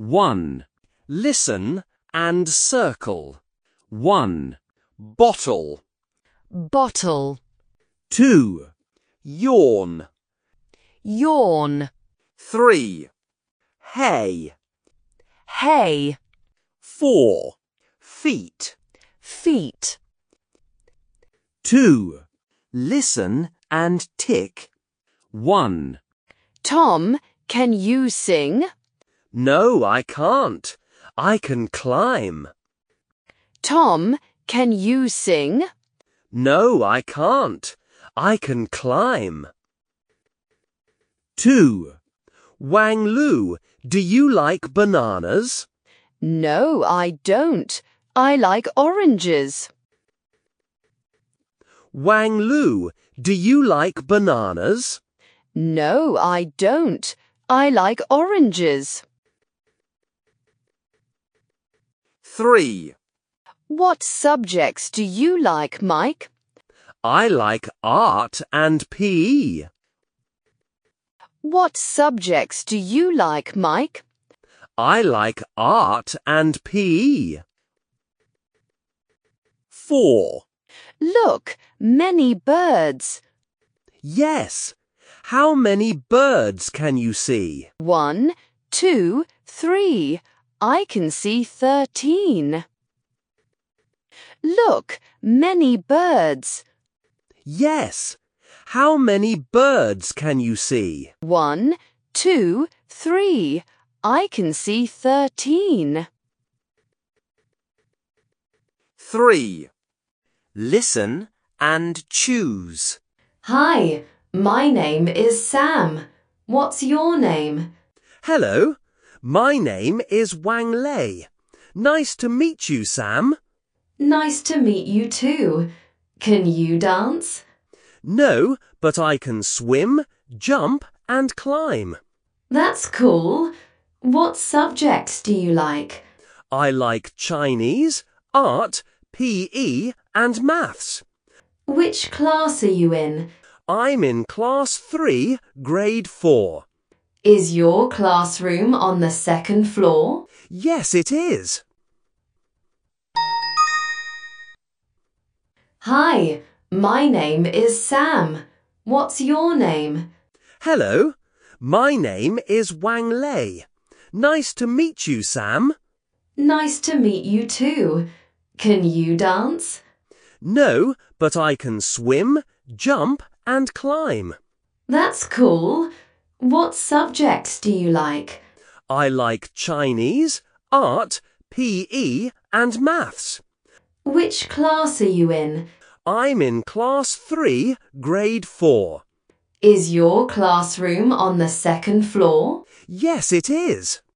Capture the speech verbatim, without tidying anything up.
one. Listen and circle. one. Bottle. Bottle. two. Yawn. Yawn. three. Hay. Hay. four. Feet. Feet. two. Listen and tick. one. Tom, can you sing? No, I can't. I can climb. Tom, can you sing? No, I can't. I can climb. two. Wang Lu, do you like bananas? No, I don't. I like oranges. Wang Lu, do you like bananas? No, I don't. I like oranges. three. What subjects do you like, Mike? I like art and P E. What subjects do you like, Mike? I like art and P E. four. Look, many birds. Yes. How many birds can you see? One, two, three. I can see thirteen. Look, many birds. Yes. How many birds can you see? One, two, three. I can see thirteen. three. Listen and choose. Hi, my name is Sam. What's your name? Hello, my name is Wang Lei. Nice to meet you, Sam. Nice to meet you too. Can you dance? No, but I can swim, jump and climb. That's cool. What subjects do you like? I like Chinese, art, P E and maths. Which class are you in? I'm in class three, grade four. Is your classroom on the second floor? Yes, it is. Hi, my name is Sam. What's your name? Hello, my name is Wang Lei. Nice to meet you, Sam. Nice to meet you too. Can you dance? No, but I can swim, jump and climb. That's cool. What subjects do you like? I like Chinese, art, P E and maths. Which class are you in? I'm in class three, grade four. Is your classroom on the second floor? Yes, it is.